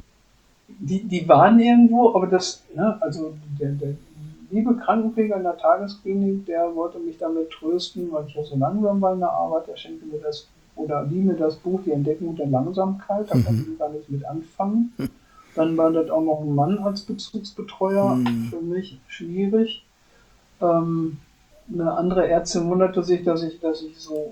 Speaker 2: die waren irgendwo, aber also der liebe Krankenpfleger in der Tagesklinik, der wollte mich damit trösten, weil ich ja so langsam war in der Arbeit, der schenkte mir lieh mir das Buch Die Entdeckung der Langsamkeit, da konnte ich gar nicht mit anfangen. Dann war das auch noch ein Mann als Bezugsbetreuer, für mich schwierig. Eine andere Ärztin wunderte sich, dass ich so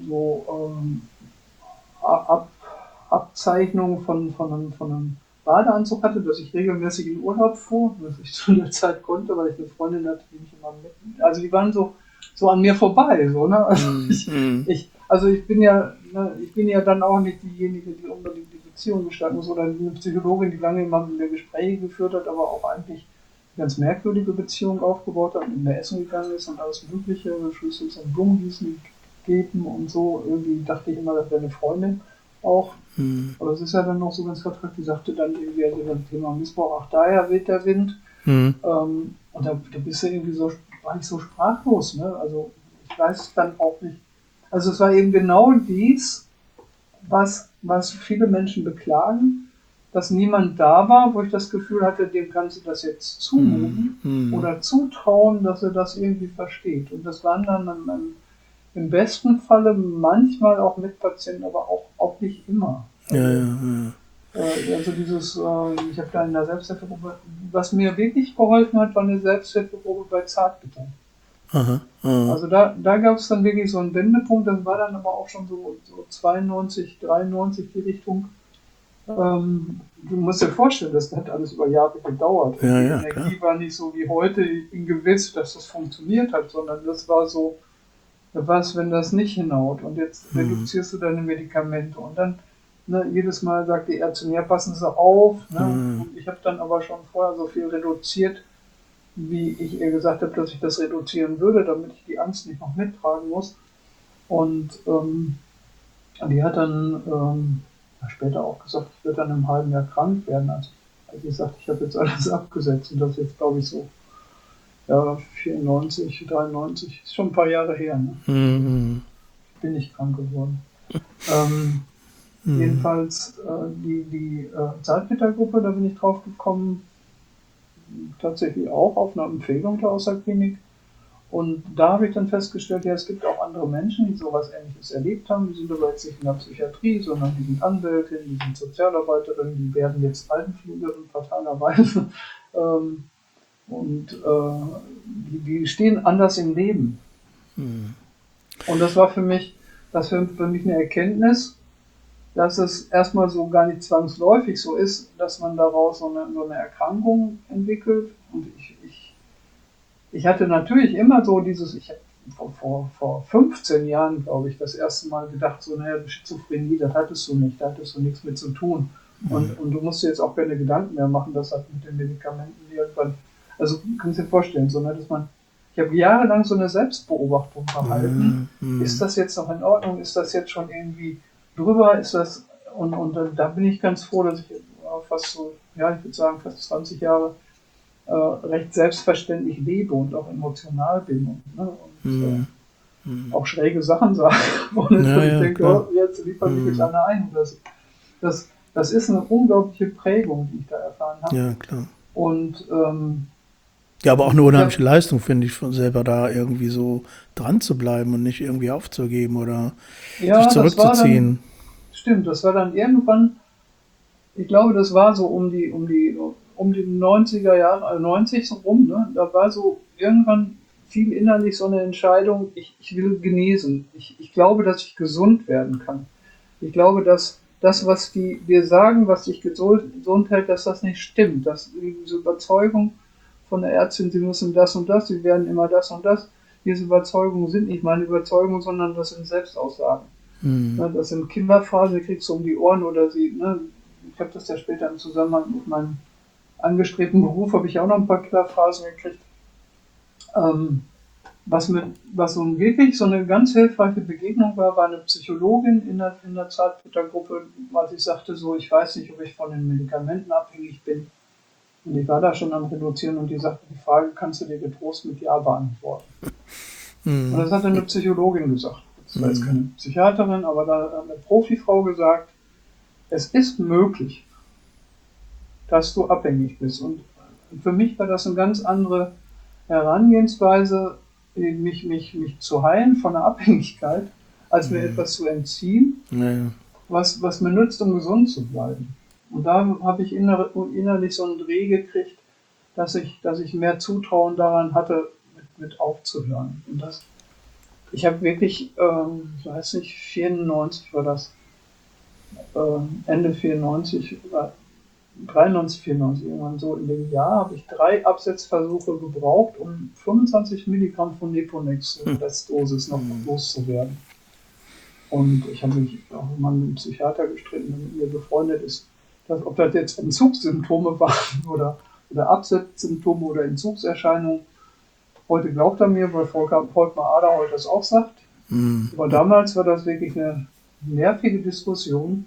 Speaker 2: Abzeichnungen von einem Badeanzug hatte, dass ich regelmäßig in Urlaub fuhr, was ich zu der Zeit konnte, weil ich eine Freundin hatte, die mich immer mit. Also die waren so an mir vorbei, so, ne? Also ich bin ja dann auch nicht diejenige, die unbedingt die Beziehung gestalten muss oder eine Psychologin, die lange immer mit mir Gespräche geführt hat, aber auch eigentlich eine ganz merkwürdige Beziehung aufgebaut hat, mit mir essen gegangen ist und alles Mögliche, Schlüssel zum Blumengießen gegeben und so. Irgendwie dachte ich immer, das wäre eine Freundin. auch.
Speaker 1: Hm.
Speaker 2: Aber es ist ja dann noch so ganz vertrackt, die sagte dann irgendwie also das Thema Missbrauch, auch daher weht der Wind.
Speaker 1: Hm.
Speaker 2: Und da bist du irgendwie so, war ich so sprachlos, ne? Also ich weiß dann auch nicht. Also es war eben genau dies, was viele Menschen beklagen, dass niemand da war, wo ich das Gefühl hatte, dem kannst du das jetzt zumuten oder zutrauen, dass er das irgendwie versteht. Und das waren dann im besten Falle manchmal auch Mitpatienten, aber auch nicht immer. Also dieses, ich habe da in der Selbsthilfegruppe, was mir wirklich geholfen hat, war eine Selbsthilfegruppe bei Zartbitter.
Speaker 1: Aha.
Speaker 2: Also da gab es dann wirklich so einen Wendepunkt, das war dann aber auch schon so 92, 93 die Richtung. Du musst dir vorstellen, das hat alles über Jahre gedauert. Und die Energie war nicht so wie heute, ich bin gewiss, dass das funktioniert hat, sondern das war so, was, wenn das nicht hinhaut und jetzt reduzierst du deine Medikamente und dann jedes Mal sagt die Ärztin, ja, passen Sie auf. Ne? Und ich habe dann aber schon vorher so viel reduziert, wie ich ihr gesagt habe, dass ich das reduzieren würde, damit ich die Angst nicht noch mittragen muss. Und die hat dann später auch gesagt, ich würde dann im halben Jahr krank werden. Also ich sagte, ich habe jetzt alles abgesetzt und das jetzt, glaube ich, so 94, 93, ist schon ein paar Jahre her. Ne? Bin ich krank geworden. Jedenfalls die Zartbittergruppe, da bin ich drauf gekommen, tatsächlich auch auf eine Empfehlung da aus der Klinik. Und da habe ich dann festgestellt, ja, es gibt auch andere Menschen, die sowas Ähnliches erlebt haben. Die sind aber jetzt nicht in der Psychiatrie, sondern die sind Anwältinnen, die sind Sozialarbeiterinnen, die werden jetzt Altenpflegerin fatalerweise. Die stehen anders im Leben. Und das war für mich eine Erkenntnis, dass es erstmal so gar nicht zwangsläufig so ist, dass man daraus so eine Erkrankung entwickelt. Und ich hatte natürlich immer so dieses, ich habe vor 15 Jahren, glaube ich, das erste Mal gedacht, so, naja, Schizophrenie, das hattest du nicht, da hattest du nichts mit zu tun. Und du musst dir jetzt auch keine Gedanken mehr machen, das hat mit den Medikamenten irgendwann, also kannst du dir vorstellen, so, ne, ich habe jahrelang so eine Selbstbeobachtung verhalten. Ist das jetzt noch in Ordnung? Ist das jetzt schon irgendwie drüber? Ist das, und da bin ich ganz froh, dass ich fast so, ja, ich würde sagen, fast 20 Jahre recht selbstverständlich lebe und auch emotional bin und auch schräge Sachen sage. Und ich denke, oh, jetzt liefert mich jetzt einer ein. Das ist eine unglaubliche Prägung, die ich da erfahren habe.
Speaker 1: Ja, klar.
Speaker 2: Und
Speaker 1: ja, aber auch eine unheimliche Leistung, finde ich, von selber da irgendwie so dran zu bleiben und nicht irgendwie aufzugeben oder sich zurückzuziehen.
Speaker 2: Das war dann irgendwann, ich glaube, das war so um die 90er Jahre, also 90 so rum, ne? Da war so irgendwann viel innerlich so eine Entscheidung, ich will genesen. Ich glaube, dass ich gesund werden kann. Ich glaube, dass das, was die dir sagen, was dich gesund hält, dass das nicht stimmt. Dass diese Überzeugung von der Ärztin, sie müssen das und das, sie werden immer das und das, diese Überzeugungen sind nicht meine Überzeugungen, sondern das sind Selbstaussagen. Das sind Kinderphrasen, die kriegst du um die Ohren oder ich habe das ja später im Zusammenhang mit meinem angestrebten Beruf, habe ich auch noch ein paar Kinderphrasen gekriegt. Was so wirklich so eine ganz hilfreiche Begegnung war eine Psychologin in der Zartbittergruppe, weil sie sagte so, ich weiß nicht, ob ich von den Medikamenten abhängig bin. Und ich war da schon am Reduzieren und die sagte, die Frage kannst du dir getrost mit Ja beantworten. Und das hat eine Psychologin gesagt. Das war jetzt keine Psychiaterin, aber da hat eine Profifrau gesagt, es ist möglich, dass du abhängig bist. Und für mich war das eine ganz andere Herangehensweise, mich zu heilen von der Abhängigkeit, als mir etwas zu entziehen, was mir nützt, um gesund zu bleiben. Und da habe ich innerlich so einen Dreh gekriegt, dass ich mehr Zutrauen daran hatte, mit aufzuhören. Und ich habe wirklich, ich weiß nicht, 94 war das, Ende 94, 93, 94, irgendwann so in dem Jahr, habe ich 3 Absetzversuche gebraucht, um 25 Milligramm von Neponex in Restdosis noch loszuwerden. Und ich habe mich auch immer mit einem Psychiater gestritten, der mit mir befreundet ist, ob das jetzt Entzugssymptome waren oder Absetzsymptome oder Entzugserscheinungen. Heute glaubt er mir, weil Volkmar Ader heute das auch sagt. Aber damals war das wirklich eine nervige Diskussion.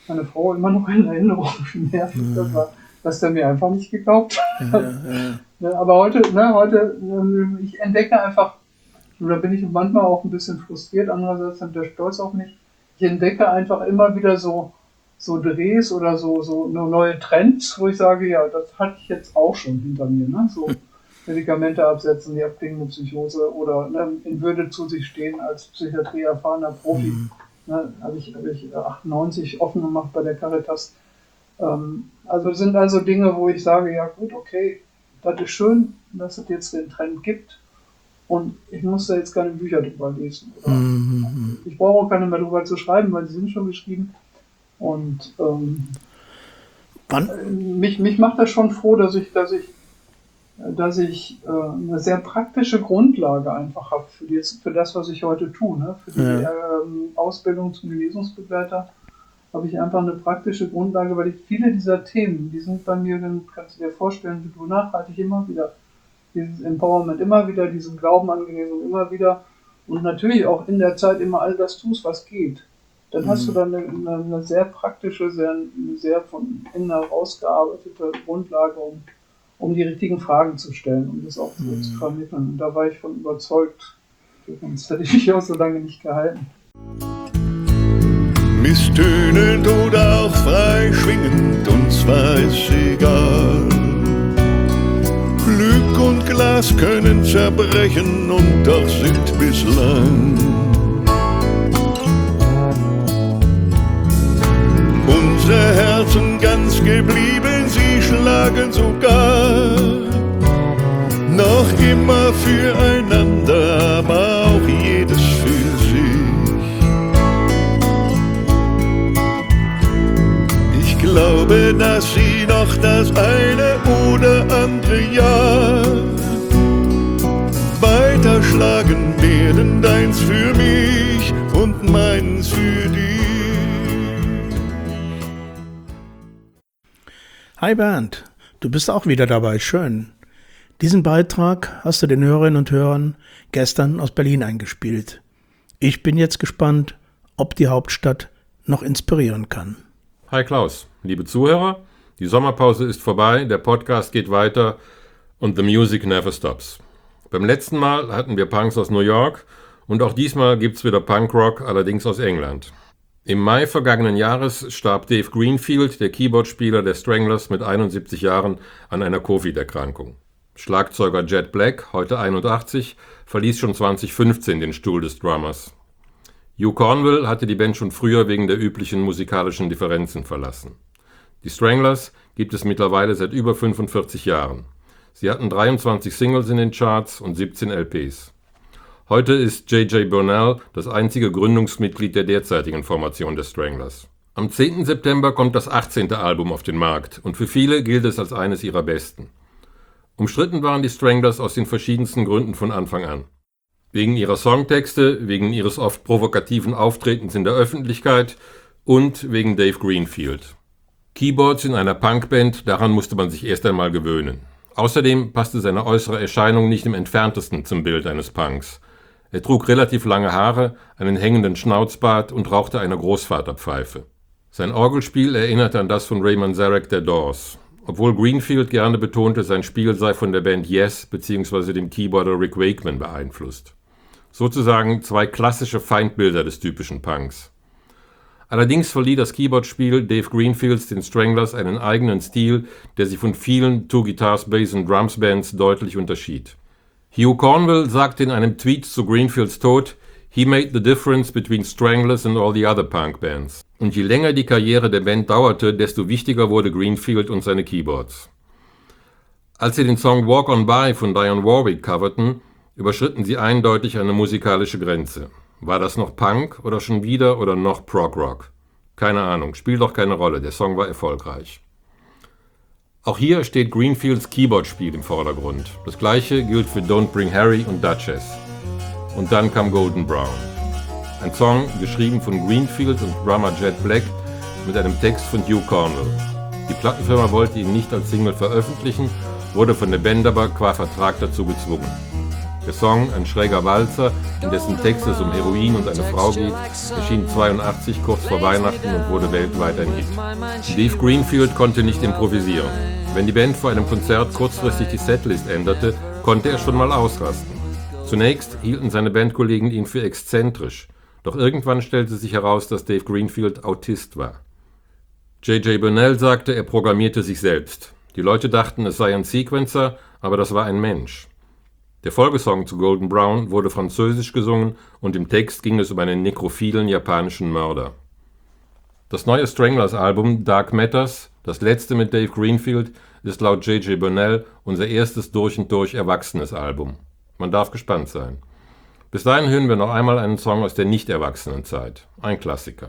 Speaker 2: meine Frau immer noch in Erinnerung, wie nervig das war, dass der mir einfach nicht geglaubt hat. Ja, aber heute, ich entdecke einfach, und da bin ich manchmal auch ein bisschen frustriert, andererseits dann der Stolz auf mich, ich entdecke einfach immer wieder so Drehs oder so neue Trends, wo ich sage, ja, das hatte ich jetzt auch schon hinter mir, ne? So Medikamente absetzen, die abklingende Psychose oder in Würde zu sich stehen als Psychiatrie erfahrener Profi. Ne, habe ich 98 offen gemacht bei der Caritas. Also sind also Dinge, wo ich sage, ja gut, okay, das ist schön, dass es jetzt den Trend gibt und ich muss da jetzt keine Bücher drüber lesen. Oder ich brauche auch keine mehr drüber zu schreiben, weil sie sind schon geschrieben. Und mich macht das schon froh, dass ich eine sehr praktische Grundlage einfach habe für das, was ich heute tue. Ne? Für die Ausbildung zum Genesungsbegleiter habe ich einfach eine praktische Grundlage, weil viele dieser Themen, die sind bei mir, dann kannst du dir vorstellen, wie du nachhaltig immer wieder, dieses Empowerment immer wieder, diesen Glauben an Genesung immer wieder und natürlich auch in der Zeit immer all das tust, was geht. Dann hast du dann eine sehr praktische, sehr von innen herausgearbeitete Grundlage, um die richtigen Fragen zu stellen, um das auch so zu vermitteln. Und da war ich von überzeugt, sonst hätte ich mich auch so lange nicht gehalten.
Speaker 3: Misstönend oder auch frei schwingend, uns war es egal. Glück und Glas können zerbrechen und doch sind bislang unsere Herzen ganz geblieben, sie schlagen sogar noch immer füreinander, aber auch jedes für sich. Ich glaube, dass sie noch das eine oder andere Jahr weiterschlagen werden, deins für mich und meins für dich.
Speaker 1: Hi Bernd, du bist auch wieder dabei, schön. Diesen Beitrag hast du den Hörerinnen und Hörern gestern aus Berlin eingespielt. Ich bin jetzt gespannt, ob die Hauptstadt noch inspirieren kann.
Speaker 4: Hi Klaus, liebe Zuhörer, die Sommerpause ist vorbei, der Podcast geht weiter und the music never stops. Beim letzten Mal hatten wir Punks aus New York und auch diesmal gibt's wieder Punkrock, allerdings aus England. Im Mai vergangenen Jahres starb Dave Greenfield, der Keyboardspieler der Stranglers, mit 71 Jahren an einer Covid-Erkrankung. Schlagzeuger Jet Black, heute 81, verließ schon 2015 den Stuhl des Drummers. Hugh Cornwell hatte die Band schon früher wegen der üblichen musikalischen Differenzen verlassen. Die Stranglers gibt es mittlerweile seit über 45 Jahren. Sie hatten 23 Singles in den Charts und 17 LPs. Heute ist J.J. Burnell das einzige Gründungsmitglied der derzeitigen Formation der Stranglers. Am 10. September kommt das 18. Album auf den Markt und für viele gilt es als eines ihrer besten. Umstritten waren die Stranglers aus den verschiedensten Gründen von Anfang an. Wegen ihrer Songtexte, wegen ihres oft provokativen Auftretens in der Öffentlichkeit und wegen Dave Greenfield. Keyboards in einer Punkband, daran musste man sich erst einmal gewöhnen. Außerdem passte seine äußere Erscheinung nicht im entferntesten zum Bild eines Punks. Er trug relativ lange Haare, einen hängenden Schnauzbart und rauchte eine Großvaterpfeife. Sein Orgelspiel erinnerte an das von Ray Manzarek der Doors. Obwohl Greenfield gerne betonte, sein Spiel sei von der Band Yes bzw. dem Keyboarder Rick Wakeman beeinflusst. Sozusagen zwei klassische Feindbilder des typischen Punks. Allerdings verlieh das Keyboardspiel Dave Greenfields den Stranglers einen eigenen Stil, der sie von vielen Two-Guitars-Bass-and-Drums-Bands deutlich unterschied. Hugh Cornwell sagte in einem Tweet zu Greenfields Tod, "He made the difference between Stranglers and all the other punk bands." Und je länger die Karriere der Band dauerte, desto wichtiger wurde Greenfield und seine Keyboards. Als sie den Song Walk On By von Dionne Warwick coverten, überschritten sie eindeutig eine musikalische Grenze. War das noch Punk oder schon wieder oder noch Prog-Rock? Keine Ahnung, spielt doch keine Rolle, der Song war erfolgreich. Auch hier steht Greenfields Keyboardspiel im Vordergrund. Das gleiche gilt für Don't Bring Harry und Duchess. Und dann kam Golden Brown. Ein Song, geschrieben von Greenfield und Drummer Jet Black mit einem Text von Hugh Cornwell. Die Plattenfirma wollte ihn nicht als Single veröffentlichen, wurde von der Band aber qua Vertrag dazu gezwungen. Der Song, ein schräger Walzer, in dessen Text es um Heroin und eine Frau geht, erschien 1982 kurz vor Weihnachten und wurde weltweit ein Hit. Dave Greenfield konnte nicht improvisieren. Wenn die Band vor einem Konzert kurzfristig die Setlist änderte, konnte er schon mal ausrasten. Zunächst hielten seine Bandkollegen ihn für exzentrisch, doch irgendwann stellte sich heraus, dass Dave Greenfield Autist war. J.J. Burnell sagte, er programmierte sich selbst. Die Leute dachten, es sei ein Sequencer, aber das war ein Mensch. Der Folgesong zu Golden Brown wurde französisch gesungen und im Text ging es um einen nekrophilen japanischen Mörder. Das neue Stranglers-Album Dark Matters, das letzte mit Dave Greenfield, ist laut J.J. Burnell unser erstes durch und durch erwachsenes Album. Man darf gespannt sein. Bis dahin hören wir noch einmal einen Song aus der Nicht-Erwachsenen-Zeit. Ein Klassiker.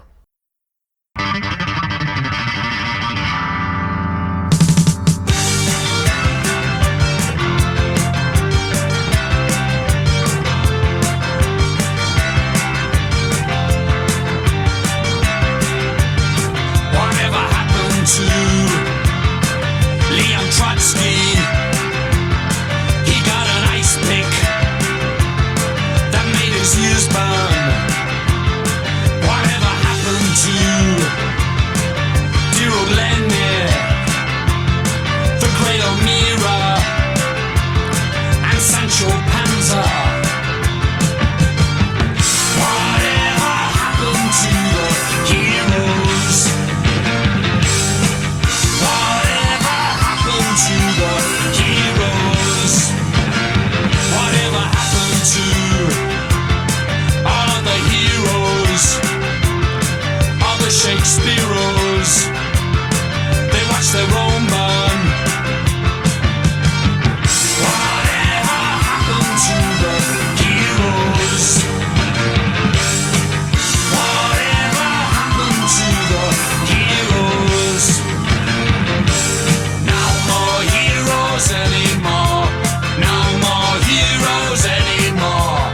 Speaker 5: Leon Trotsky, he got an ice pick that made his ears burn. Whatever happened to dear old Lenny, the great O'Meara, and Sancho Panza? Whatever happened to the heroes? To the heroes, whatever happened to all of the heroes, all the Shakespeareos? They watch their own burn. Whatever happened to the heroes? Whatever happened to the heroes? Anymore, no more heroes anymore.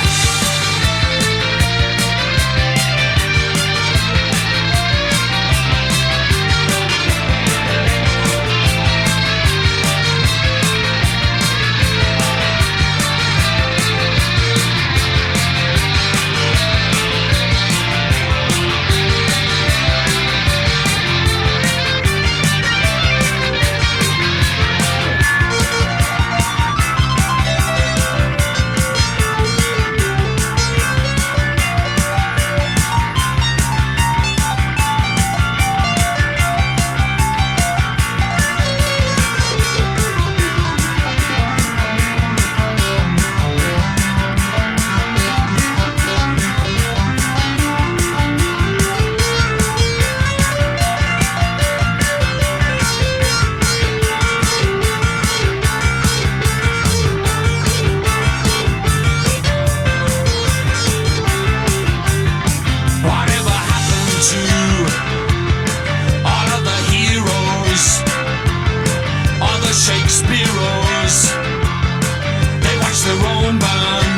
Speaker 5: Shakespeareos, they watch their own burn.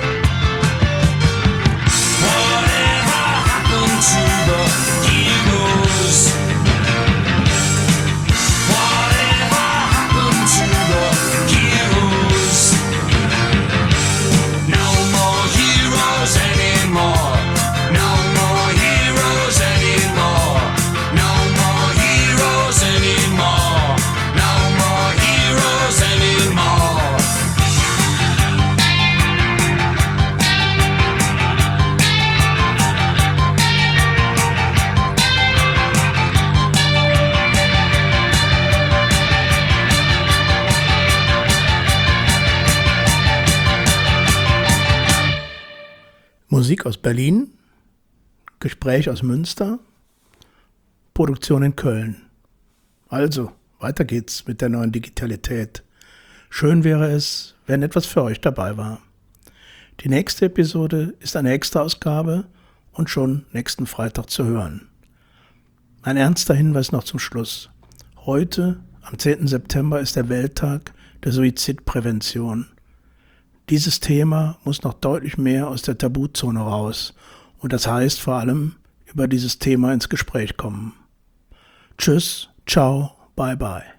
Speaker 5: Whatever happened to the heroes? Whatever happened to the heroes? No more heroes anymore. No more heroes anymore. No more heroes anymore. No more heroes anymore.
Speaker 1: Musik aus Berlin, Gespräch aus Münster, Produktion in Köln. Also, weiter geht's mit der neuen Digitalität. Schön wäre es, wenn etwas für euch dabei war. Die nächste Episode ist eine Extra-Ausgabe und schon nächsten Freitag zu hören. Ein ernster Hinweis noch zum Schluss. Heute, am 10. September, ist der Welttag der Suizidprävention. Dieses Thema muss noch deutlich mehr aus der Tabuzone raus und das heißt vor allem über dieses Thema ins Gespräch kommen. Tschüss, ciao, bye bye.